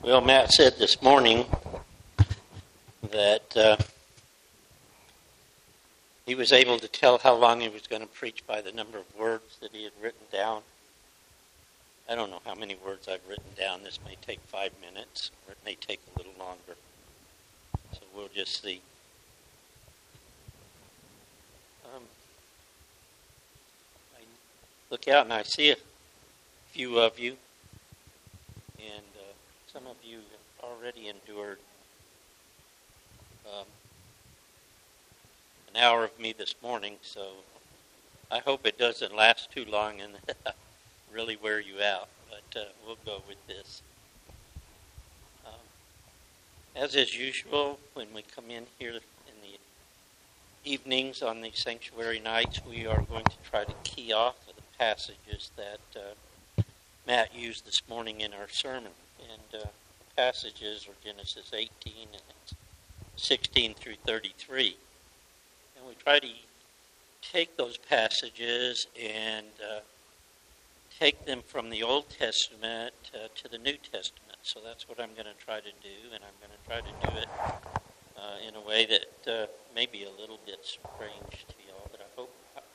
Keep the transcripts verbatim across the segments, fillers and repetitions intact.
Well, Matt said this morning that uh, he was able to tell how long he was going to preach by the number of words that he had written down. I don't know how many words I've written down. This may take five minutes, or it may take a little longer. So we'll just see. Um, I look out and I see a few of you, and uh, some of you have already endured um, an hour of me this morning, so I hope it doesn't last too long and really wear you out, but uh, we'll go with this. Um, as is usual, when we come in here in the evenings on these sanctuary nights, we are going to try to key off of the passages that uh, Matt used this morning in our sermon. And uh, the passages are Genesis eighteen and it's sixteen through thirty-three. And we try to take those passages and uh, take them from the Old Testament uh, to the New Testament. So that's what I'm going to try to do, and I'm going to try to do it uh, in a way that uh, may be a little bit strange to y'all, but I hope.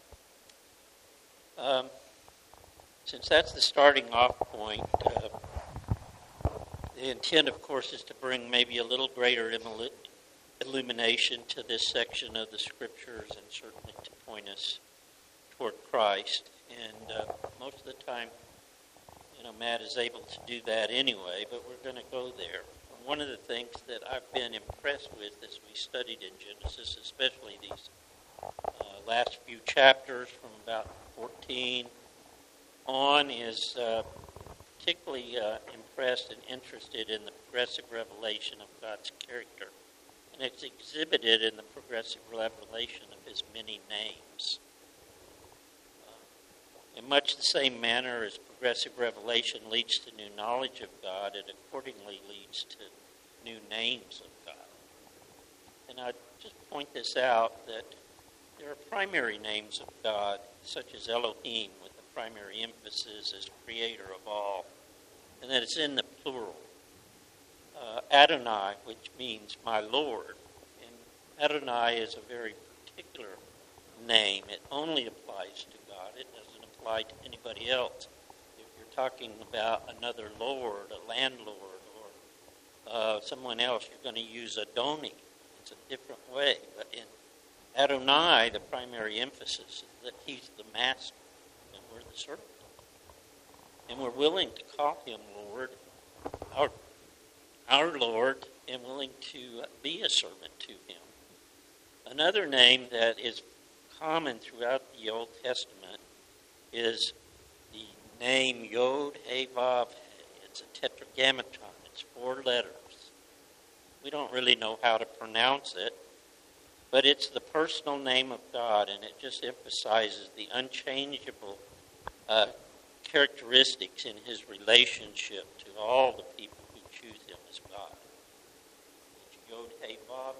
Um, since that's the starting off point, uh, the intent, of course, is to bring maybe a little greater illumination to this section of the Scriptures and certainly to point us toward Christ. And uh, most of the time, you know, Matt is able to do that anyway, but we're going to go there. One of the things that I've been impressed with as we studied in Genesis, especially these uh, last few chapters from about fourteen on, is uh, particularly uh, impressed and interested in the progressive revelation of God's character. And it's exhibited in the progressive revelation of his many names. In much the same manner as progressive revelation leads to new knowledge of God, it accordingly leads to new names of God. And I'd just point this out that there are primary names of God, such as Elohim, with the primary emphasis as creator of all, and that it's in the plural. Uh, Adonai, which means my Lord. And Adonai is a very particular name. It only applies to God. It doesn't apply to anybody else. If you're talking about another lord, a landlord, or uh, someone else, you're going to use Adoni. It's a different way. But in Adonai, the primary emphasis is that he's the master and we're the servant. And we're willing to call him Lord, our, our Lord, and willing to be a servant to him. Another name that is common throughout the Old Testament is the name Yod He Vav He. It's a tetragrammaton. It's four letters. We don't really know how to pronounce it, but it's the personal name of God, and it just emphasizes the unchangeable uh, characteristics in his relationship to all the people who choose him as God. It's Yod He Vav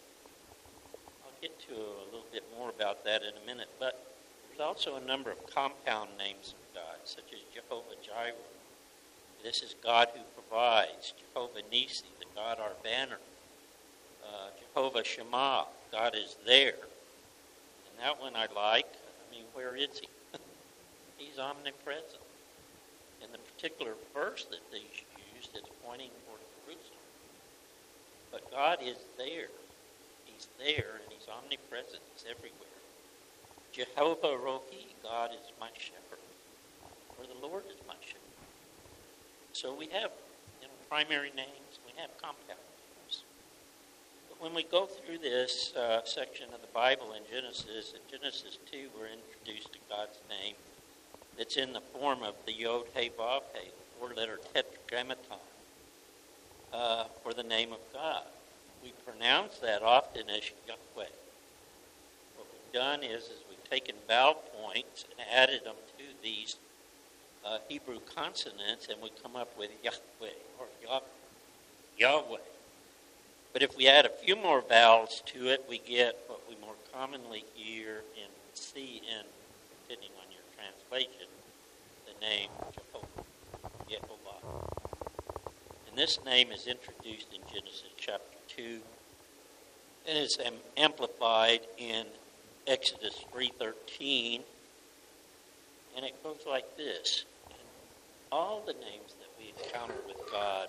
He. I'll get to a little bit more about that in a minute, but there's also a number of compound names of God, such as Jehovah Jireh. This is God who provides. Jehovah Nisi, the God our banner. Uh, Jehovah Shammah, God is there. And that one I like. I mean, where is he? He's omnipresent. And the particular verse that they used is pointing toward Jerusalem. But God is there. He's there, and he's omnipresent. He's everywhere. Jehovah Rohi, God is my shepherd, or the Lord is my shepherd. So we have, you know, primary names, we have compound names. But when we go through this uh, section of the Bible in Genesis, in Genesis two, we're introduced to God's name that's in the form of the Yod He Vav He, the four-letter tetragrammaton, uh, for the name of God. We pronounce that often as Yahweh. What we've done is, is we've taken vowel points and added them to these uh, Hebrew consonants, and we come up with Yahweh or Yah- Yahweh. But if we add a few more vowels to it, we get what we more commonly hear and see in, depending on your translation, the name Jehovah, Yehovah. And And this name is introduced in Genesis chapter two, and it's amplified in Exodus three thirteen, and it goes like this. All the names that we encounter with God,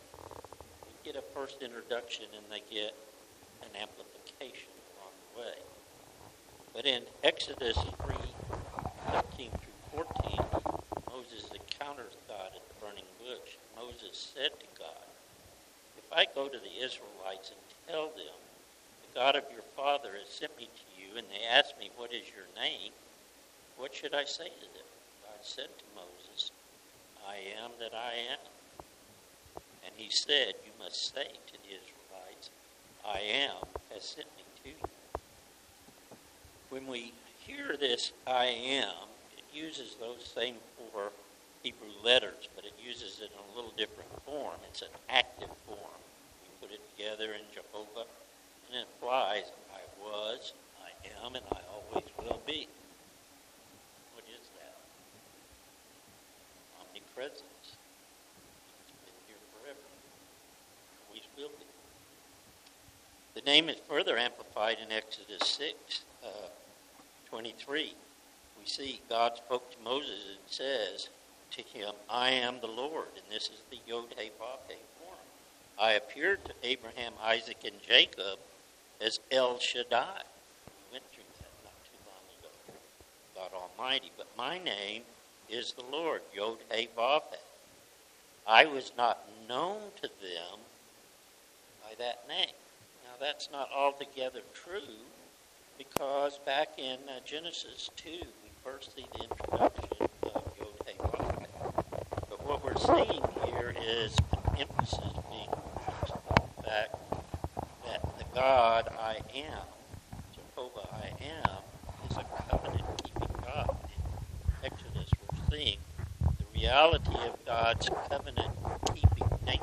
we get a first introduction and they get an amplification along the way. But in Exodus three thirteen through fourteen, Moses encounters God at the burning bush. Moses said to God, "If I go to the Israelites and tell them, the God of your father has sent me to you, and they ask me, 'What is your name?' what should I say to them?" God said to Moses, "I am that I am." And he said, "You must say to the Israelites, 'I am has sent me to you.'" When we hear this "I am," it uses those same four Hebrew letters, but it uses it in a little different form. It's an active form. We put it together in Jehovah, and it implies I was, I am, and I always will be. What is that? Omnipresence. It's been here forever. Always will be. The name is further amplified in Exodus six, uh, twenty-three. We see God spoke to Moses and says to him, "I am the Lord," and this is the Yod-Heh-Vav-Heh form. "I appeared to Abraham, Isaac, and Jacob as El Shaddai." We went through that not too long ago. God Almighty. "But my name is the Lord, Yod-Heh-Vav-Heh. I was not known to them by that name." Now that's not altogether true, because back in uh, Genesis two, we first see the introduction of Yod-Heh-Vav-Heh. But what we're seeing here is an emphasis being placed on the fact that the God I am, Jehovah I am, is a covenant-keeping God. In Exodus, we're seeing the reality of God's covenant-keeping nature.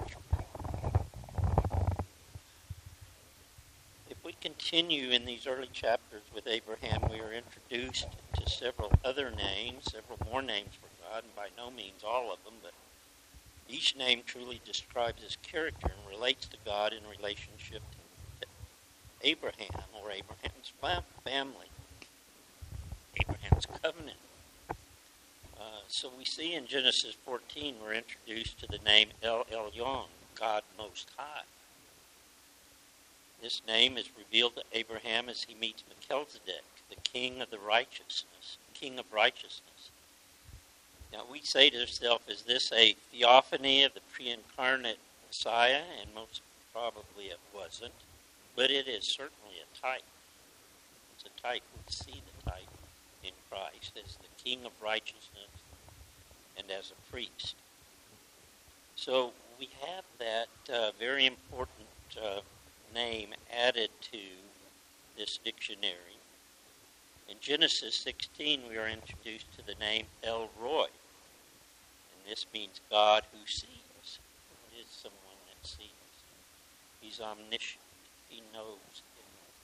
If we continue in these early chapters with Abraham, we are introduced to several other names, several more names for God, and by no means all of them, but each name truly describes his character and relates to God in relationship to Abraham or Abraham's family, Abraham's covenant. Uh, so we see in Genesis fourteen, we're introduced to the name El Elyon, God Most High. This name is revealed to Abraham as he meets Melchizedek, the king of the righteousness, king of righteousness. Now we say to ourselves, is this a theophany of the pre-incarnate Messiah? And most probably it wasn't, but it is certainly a type. It's a type. We see the type in Christ as the king of righteousness and as a priest. So we have that uh, very important uh, name added to this dictionary. In Genesis sixteen, we are introduced to the name El Roi, and this means God who sees. What is someone that sees? He's omniscient. He knows everything.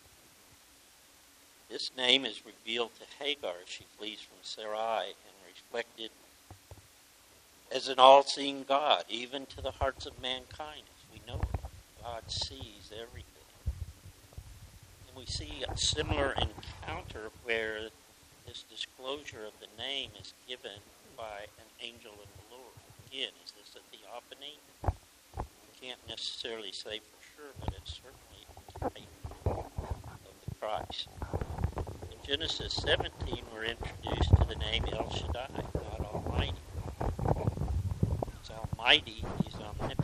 This name is revealed to Hagar as she flees from Sarai and reflected as an all-seeing God, even to the hearts of mankind, as we know it. God sees everything. And we see a similar encounter where this disclosure of the name is given by an angel of the Lord. Again, is this a theophany? We can't necessarily say for sure, but it's certainly a type of the Christ. In Genesis seventeen, we're introduced to the name El Shaddai, God Almighty. He's almighty, he's omnipotent.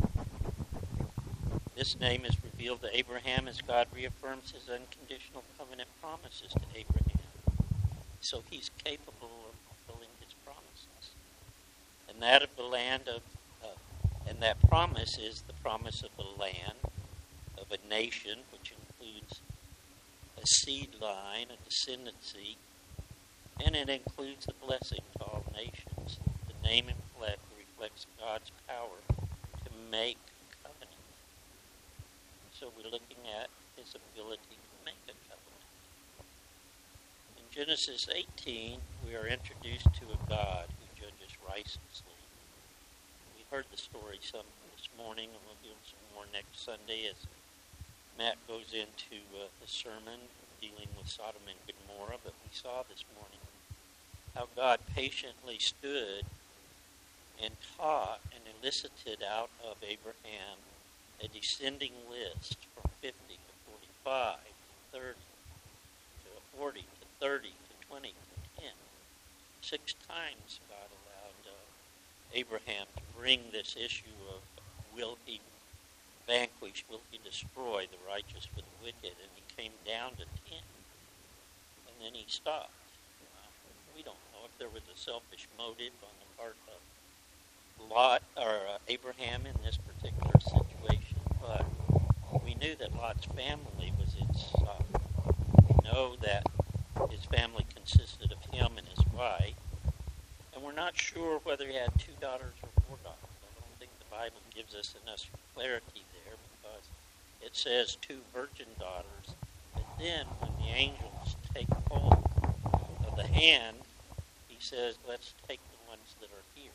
This name is revealed to Abraham as God reaffirms his unconditional covenant promises to Abraham. So he's capable of fulfilling his promises. And that of the land of, uh, and that promise is the promise of the land, of a nation, which includes a seed line, a descendancy, and it includes the blessing to all nations. The name in flesh reflects God's power to make covenant. So we're looking at his ability to make a covenant. In Genesis eighteen, we are introduced to a God who judges righteously. We heard the story some this morning, and we'll do some more next Sunday as Matt goes into uh, the sermon dealing with Sodom and Gomorrah. But we saw this morning how God patiently stood and taught and elicited out of Abraham a descending list from fifty to forty-five to thirty to forty to thirty to twenty to ten. Six times God allowed uh, Abraham to bring this issue of will he vanquish, will he destroy the righteous with the wicked, and he came down to ten, and then he stopped. Uh, we don't know if there was a selfish motive on the part of Lot or uh, Abraham in this particular situation, but we knew that Lot's family was in Sodom. We know that his family consisted of him and his wife, and we're not sure whether he had two daughters or four daughters. I don't think the Bible gives us enough clarity there, because it says two virgin daughters, but then when the angels take hold of the hand, he says, let's take the ones that are here.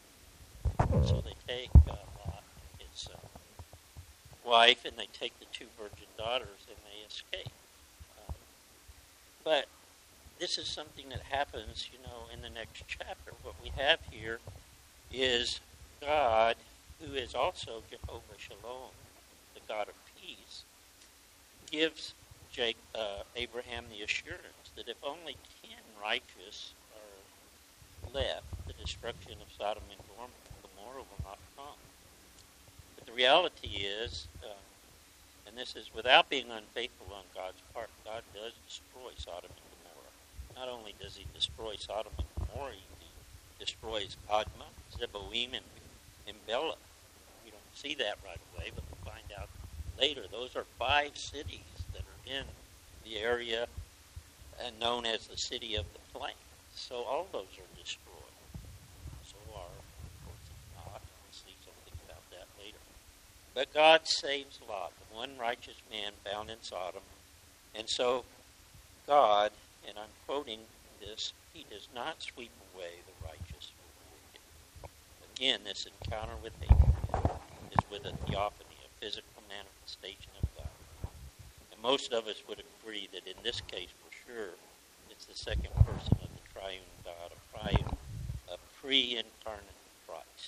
So they take uh, Lot and his uh, wife, and they take the two virgin daughters, and they escape. Uh, but this is something that happens, you know, in the next chapter. What we have here is God, who is also Jehovah Shalom, the God of peace, gives Jake, uh, Abraham the assurance that if only ten righteous are left, the destruction of Sodom and Gomorrah will not come. But the reality is, uh, and this is without being unfaithful on God's part, God does destroy Sodom and Gomorrah. Not only does he destroy Sodom and Gomorrah, he destroys Admah, Zeboim, and, and Bela. We don't see that right away, but we'll find out later. Those are five cities that are in the area and known as the City of the Plain. So all those are destroyed. So are, of course, it's not. We'll see something about that later. But God saves Lot, the one righteous man found in Sodom. And so God, and I'm quoting this, he does not sweep away the righteous with the wicked. Again, this encounter with Abraham is with a theophany, a physical manifestation of God. And most of us would agree that in this case, for sure, it's the second person of the triune God, a triune, a pre-incarnate Christ.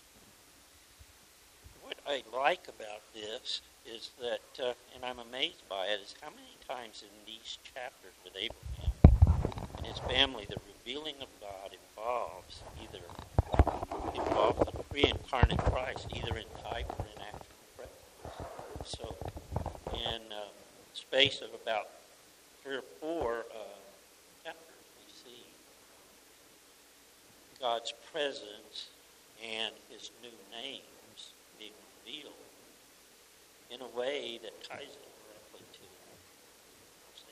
What I like about this is that, uh, and I'm amazed by it, is how many times in these chapters with Abraham and his family, the revealing of God involves either involves the pre-incarnate Christ, either in type or in actual presence. So, in uh, the space of about three or four uh, chapters, we see God's presence and his new names being revealed in a way that ties it directly to it.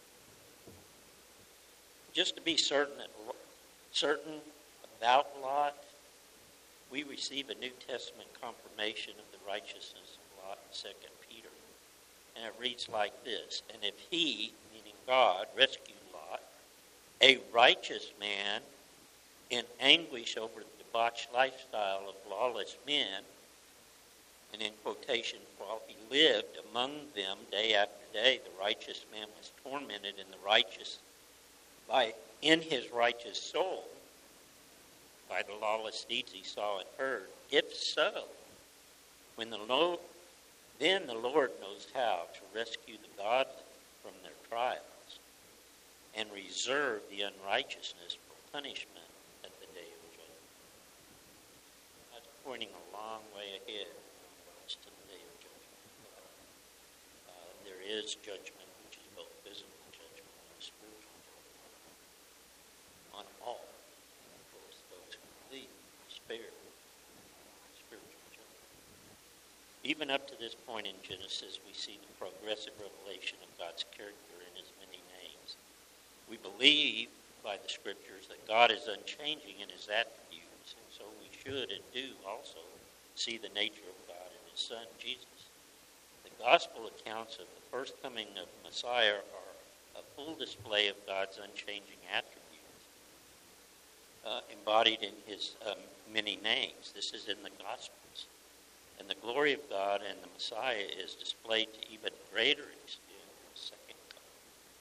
Just to be certain that certain about Lot, we receive a New Testament confirmation of the righteousness of Lot in Second Peter. And it reads like this: and if he, meaning God, rescued Lot, a righteous man, in anguish over the debauched lifestyle of lawless men, and in quotation, while he lived among them day after day, the righteous man was tormented in the righteous by in his righteous soul by the lawless deeds he saw and heard. If so, when the Lord, then the Lord knows how to rescue the godly from their trials and reserve the unrighteousness for punishment at the day of judgment. That's pointing a long way ahead to the day of judgment. Uh, there is judgment, which is both physical judgment and spiritual judgment on all. And of course, those who believe are spared spiritual judgment. Even up to this point in Genesis, we see the progressive revelation of God's character in his many names. We believe by the scriptures that God is unchanging in his attributes, and so we should and do also see the nature of God in his Son, Jesus. The gospel accounts of the first coming of Messiah are a full display of God's unchanging attributes. uh, embodied in his um, many names. This is in the Gospels. And the glory of God and the Messiah is displayed to even greater extent in the second coming.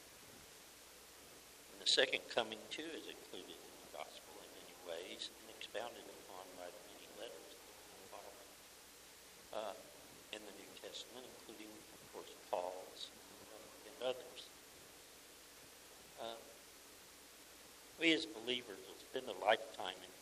And the second coming, too, is included in the Gospel in many ways and expounded upon by the many letters that follow uh, in the New Testament, including, of course, Paul's uh, and others. Uh, we as believers will spend a lifetime in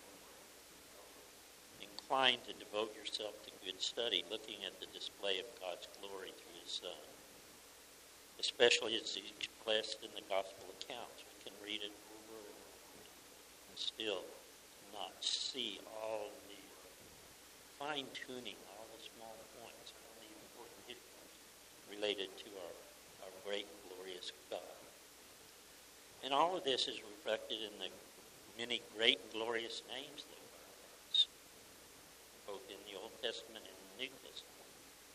inclined to devote yourself to good study, looking at the display of God's glory through his Son, especially as he's expressed in the gospel accounts. We can read it over and over and still not see all the fine-tuning, all the small points, all the important issues related to our, our great, glorious God. And all of this is reflected in the many great and glorious names that both in the Old Testament and the New Testament.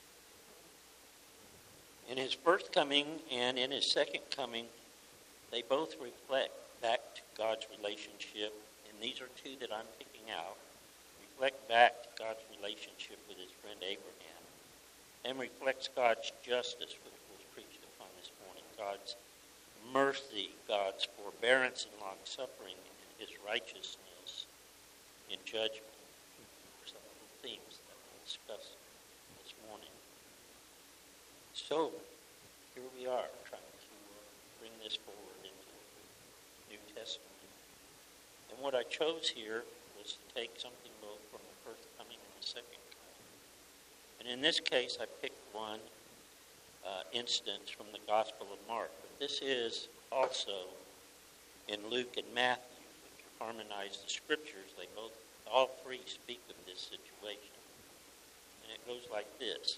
In his first coming and in his second coming, they both reflect back to God's relationship, and these are two that I'm picking out, reflect back to God's relationship with his friend Abraham, and reflects God's justice, which was preached upon this morning, God's mercy, God's forbearance and long-suffering, and his righteousness in judgment. Themes that we'll discuss this morning. So, here we are trying to bring this forward into the New Testament. And what I chose here was to take something both from the first coming and the second coming. And in this case, I picked one uh, instance from the Gospel of Mark. But this is also in Luke and Matthew, which harmonize the scriptures. They both All three speak of this situation. And it goes like this.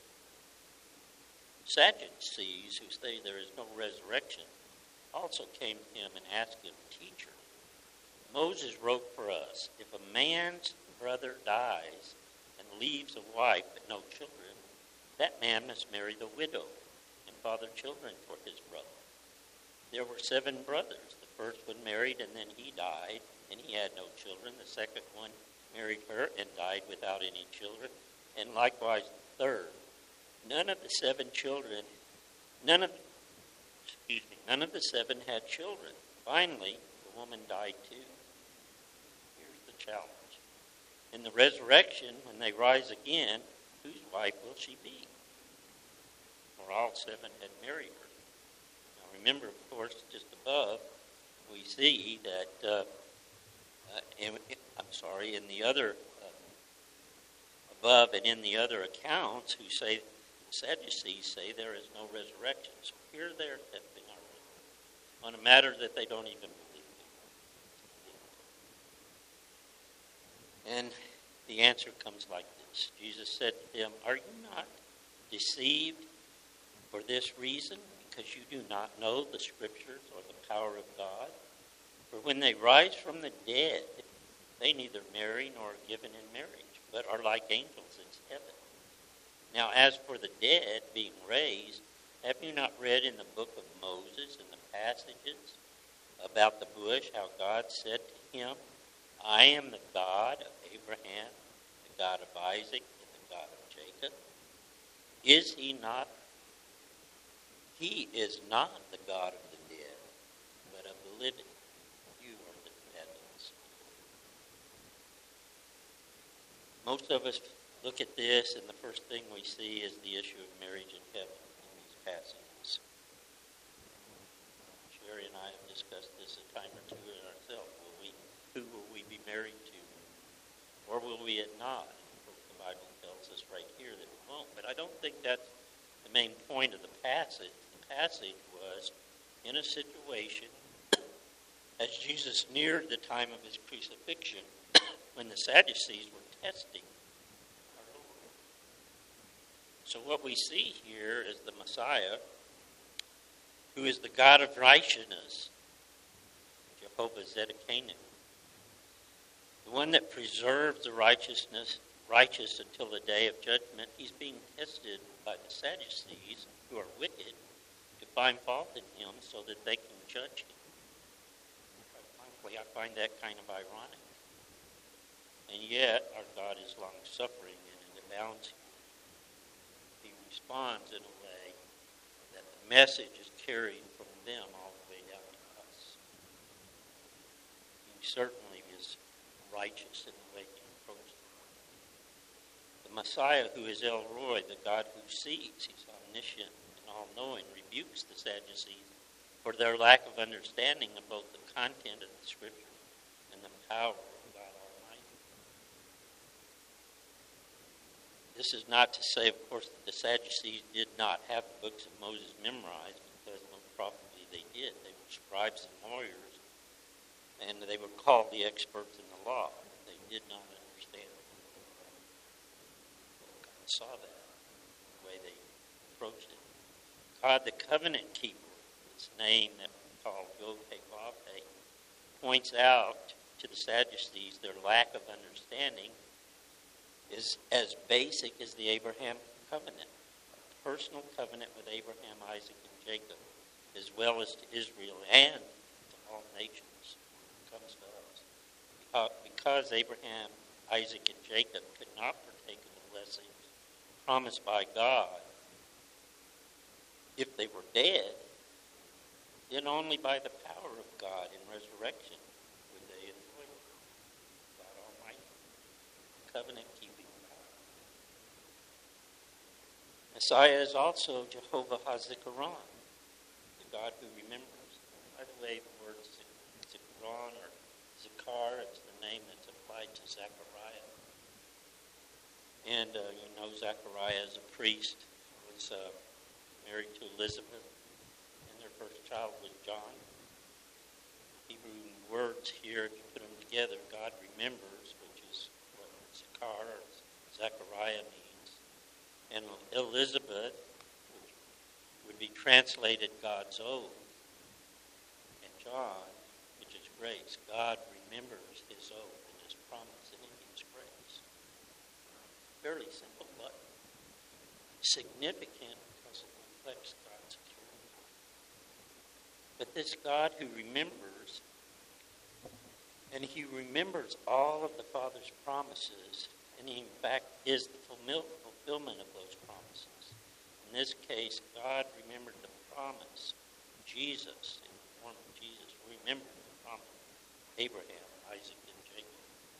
Sadducees, who say there is no resurrection, also came to him and asked him, Teacher, Moses wrote for us, if a man's brother dies and leaves a wife but no children, that man must marry the widow and father children for his brother. There were seven brothers. The first one married and then he died, and he had no children. The second one married her and died without any children, and likewise the third. None of the seven children, none of, excuse me, none of the seven had children. Finally, the woman died too. Here's the challenge. In the resurrection, when they rise again, whose wife will she be? For all seven had married her. Now remember, of course, just above, we see that, uh, uh, in, I'm sorry, in the other, uh, above and in the other accounts, who say, Sadducees say there is no resurrection. So here they're testing our religion on a matter that they don't even believe in. And the answer comes like this. Jesus said to them, Are you not deceived for this reason? Because you do not know the Scriptures or the power of God? For when they rise from the dead, they neither marry nor are given in marriage, but are like angels in heaven. Now as for the dead being raised, have you not read in the book of Moses in the passages about the bush, how God said to him, I am the God of Abraham, the God of Isaac, and the God of Jacob? Is he not? He is not the God of the dead, but of the living. You are the dead. Most of us look at this, and the first thing we see is the issue of marriage in heaven in these passages. Sherry and I have discussed this a time or two in ourselves. Will we, who will we be married to? Or will we it not? The Bible tells us right here that we won't. But I don't think that's the main point of the passage. The passage was in a situation as Jesus neared the time of his crucifixion when the Sadducees were testing our Lord. So what we see here is the Messiah, who is the God of righteousness, Jehovah Zedekiah, the one that preserves the righteousness, righteous until the day of judgment. He's being tested by the Sadducees, who are wicked, to find fault in him so that they can judge him. Quite frankly, I find that kind of ironic. And yet, our God is long-suffering and it abounds. He responds in a way that the message is carried from them all the way down to us. He certainly is righteous in the way he approaches it. The Messiah, who is El Roi, the God who sees, he's omniscient and all-knowing, rebukes the Sadducees for their lack of understanding of both the content of the Scripture and the power of God Almighty. This is not to say, of course, that the Sadducees did not have the books of Moses memorized, because most probably they did. They were scribes and lawyers, and they were called the experts in the law. They did not understand it. God saw that, the way they approached it. God, the covenant keeper, its name that we call Yod-Heh-Vav-Heh, points out to the Sadducees their lack of understanding is as basic as the Abraham covenant, a personal covenant with Abraham, Isaac, and Jacob, as well as to Israel and to all nations. It comes to us. Uh, because Abraham, Isaac, and Jacob could not partake of the blessings promised by God if they were dead, then only by the power of God in resurrection would they enjoy God Almighty, covenant-keeping God. Messiah is also Jehovah HaZikaron, the God who remembers. By the way, the word Zikaron or Zikar, it's the name that's applied to Zechariah. And uh, you know Zechariah as a priest was uh, married to Elizabeth. First child was John. Hebrew words here, if you put them together, God remembers, which is what Zechar or Zechariah means. And Elizabeth, which would be translated God's oath. And John, which is grace. God remembers his oath and his promise and in his grace. Fairly simple, but significant because it reflects God's character. But this God who remembers, and he remembers all of the Father's promises, and he in fact is the fulfillment of those promises. In this case, God remembered the promise, Jesus, in the form of Jesus, remembered the promise of Abraham, Isaac, and Jacob.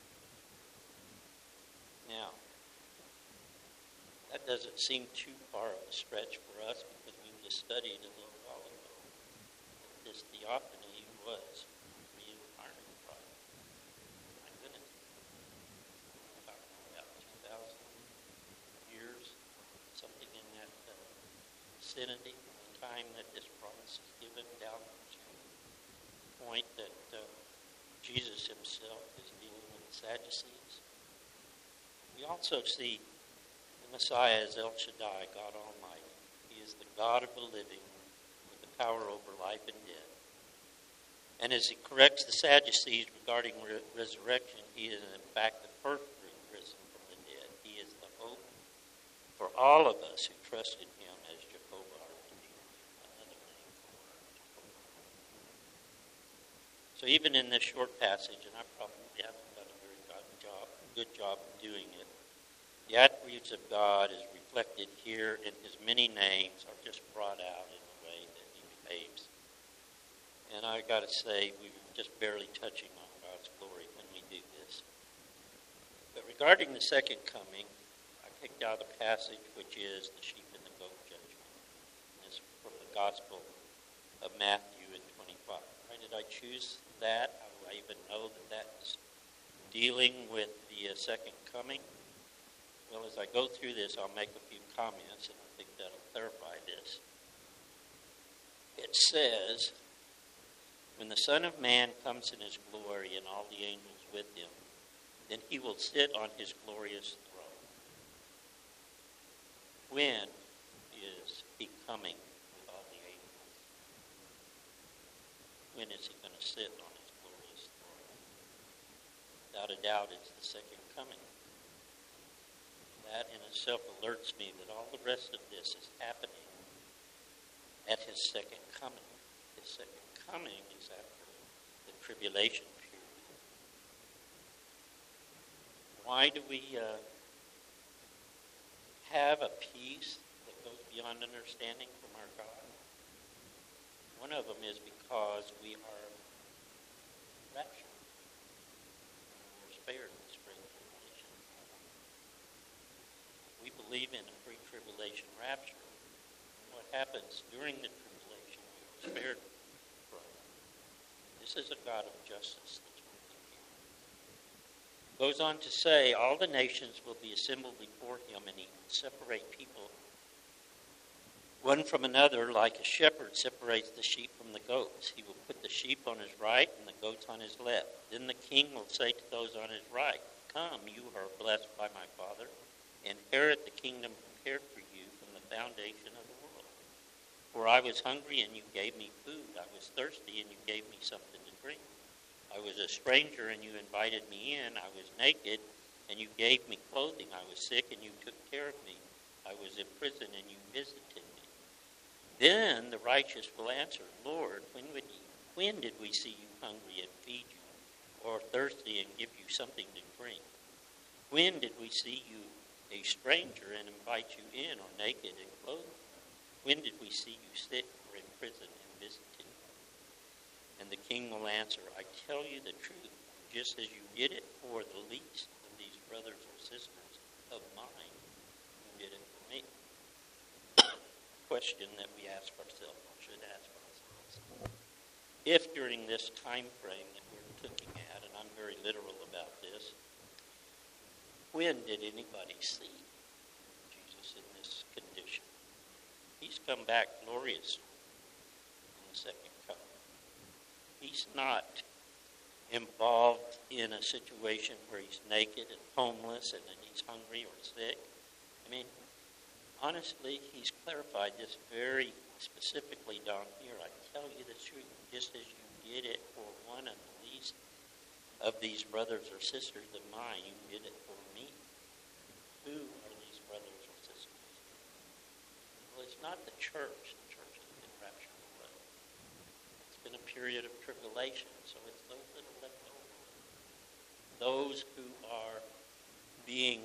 Now, that doesn't seem too far of a stretch for us because we just studied a little while ago. This theophany was reincarnated from. My goodness. About, about two thousand years, something in that uh, vicinity, the time that this promise is given down to the point that uh, Jesus himself is dealing with the Sadducees. We also see the Messiah as El Shaddai, God Almighty. He is the God of the living, power over life and death. And as he corrects the Sadducees regarding re- resurrection, he is in fact the first risen from the dead. He is the hope for all of us who trust in him as Jehovah our Redeemer, another name for Jehovah. So even in this short passage, and I probably haven't done a very good job, good job of doing it, the attributes of God is reflected here, and his many names are just brought out in a way that he behaves. And I got to say, we're just barely touching on God's glory when we do this. But regarding the second coming, I picked out a passage which is the sheep and the goat judgment. This is from the Gospel of Matthew in twenty-five. Why did I choose that? How do I even know that that's dealing with the uh, second coming? Well, as I go through this, I'll make a few comments, and I think that'll clarify this. It says, when the Son of Man comes in his glory and all the angels with him, then he will sit on his glorious throne. When is he coming with all the angels? When is he going to sit on his glorious throne? Without a doubt, it's the second coming. That in itself alerts me that all the rest of this is happening at his second coming. His second coming is after the tribulation period. Why do we uh, have a peace that goes beyond understanding from our God? One of them is because we are raptured. We're spared this great tribulation. We believe in a pre-tribulation rapture. What happens during the tribulation, we're spared from. This is a God of justice that's working here. Goes on to say, all the nations will be assembled before him, and he will separate people one from another, like a shepherd separates the sheep from the goats. He will put the sheep on his right and the goats on his left. Then the king will say to those on his right, come, you who are blessed by my Father, inherit the kingdom prepared for you from the foundation of the world. For I was hungry, and you gave me food. I was thirsty, and you gave me something to drink. I was a stranger, and you invited me in. I was naked, and you gave me clothing. I was sick, and you took care of me. I was in prison, and you visited me. Then the righteous will answer, Lord, when, would you, when did we see you hungry and feed you, or thirsty and give you something to drink? When did we see you a stranger and invite you in, or naked and clothed you? When did we see you sick or in prison and visited you? And the king will answer, I tell you the truth, just as you did it for the least of these brothers or sisters of mine, you did it for me. Question that we ask ourselves, or should ask ourselves. If during this time frame that we're looking at, and I'm very literal about this, when did anybody see Jesus in this condition? He's come back gloriously in the second coming. He's not involved in a situation where he's naked and homeless and then he's hungry or sick. I mean, honestly, he's clarified this very specifically down here. I tell you the truth, just as you did it for one of the least of these brothers or sisters of mine, you did it for me. Who are these brothers or sisters? Well, it's not the church. The church has been raptured away. It's been a period of tribulation, so it's those that are left over. Those who are being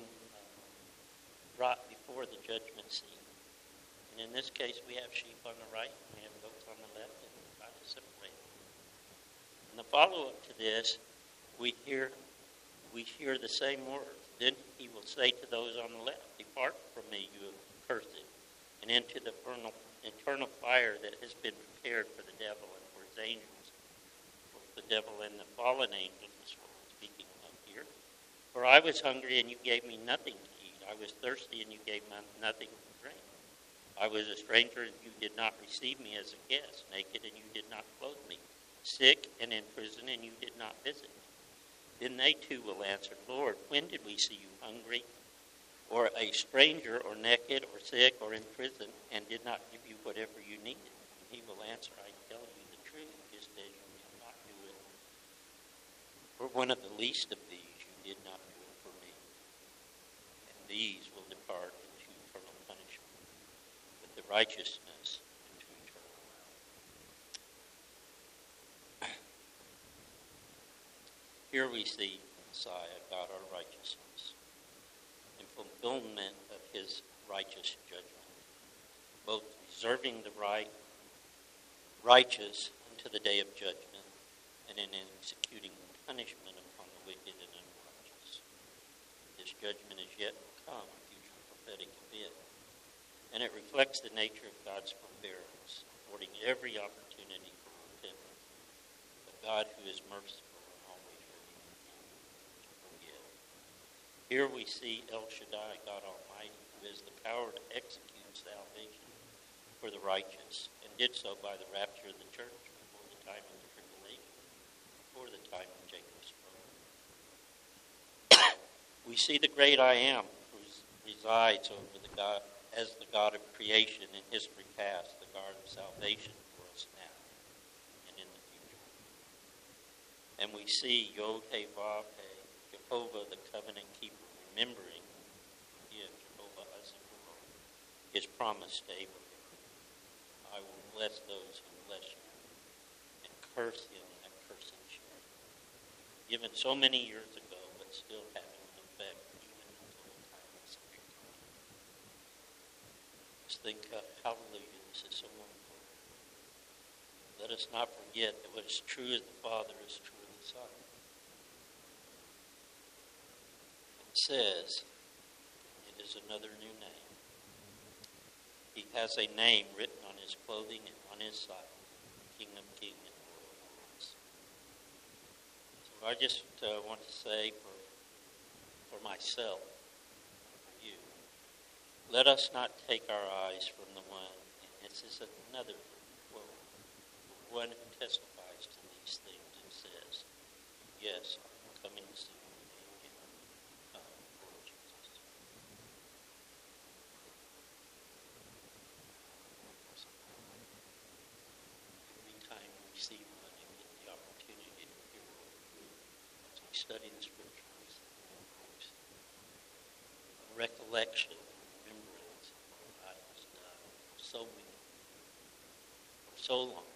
brought before the judgment seat. And in this case, we have sheep on the right, and we have goats on the left, and God is separated. In the follow-up to this, we hear we hear the same words. Then he will say to those on the left, depart from me, you accursed, and into the eternal, eternal fire that has been prepared for the devil and for his angels. For the devil and the fallen angels is what we're speaking of here. For I was hungry, and you gave me nothing to eat. I was thirsty, and you gave me nothing to drink. I was a stranger, and you did not receive me as a guest. Naked, and you did not clothe me. Sick and in prison, and you did not visit me. Then they too will answer, Lord, when did we see you hungry, or a stranger, or naked, or sick, or in prison, and did not give you whatever you needed? And he will answer, I tell you the truth, just as you did not do it for one of the least of these, you did not do it for me. And these will depart into eternal punishment, but the righteousness into eternal life. Here we see Messiah, God our righteousness, in fulfillment of his righteous judgment, both reserving the right, righteous unto the day of judgment, and in executing punishment upon the wicked and unrighteous. This judgment is yet to come, a future prophetic event, and it reflects the nature of God's forbearance, affording every opportunity for repentance. But God, who is merciful, here we see El Shaddai, God Almighty, who has the power to execute salvation for the righteous, and did so by the rapture of the church before the time of the tribulation, before the time of Jacob's throne. We see the great I Am, who resides over the God as the God of creation in history past, the God of salvation for us now and in the future. And we see Yod He Vav He, Jehovah, the covenant keeper, remembering yeah, Jehovah Azikah, his promise to Abraham. I will bless those who bless you, and curse him that curses you. Given so many years ago, but still having an effect Just think, uh, hallelujah, this is so wonderful. Let us not forget that what is true of the Father is true of the Son. It says, it is another new name. He has a name written on his clothing and on his side, King of Kings and Lord of Lords. So I just uh, want to say for, for myself, for you, let us not take our eyes from the one, and this is another quote, the one who testifies to these things and says, yes, I'm coming soon. Amen. Uh, Lord Jesus. Every time we see one and get the opportunity to hear as we study the scriptures, recollection, remembrance of what God has done for so many, for so long.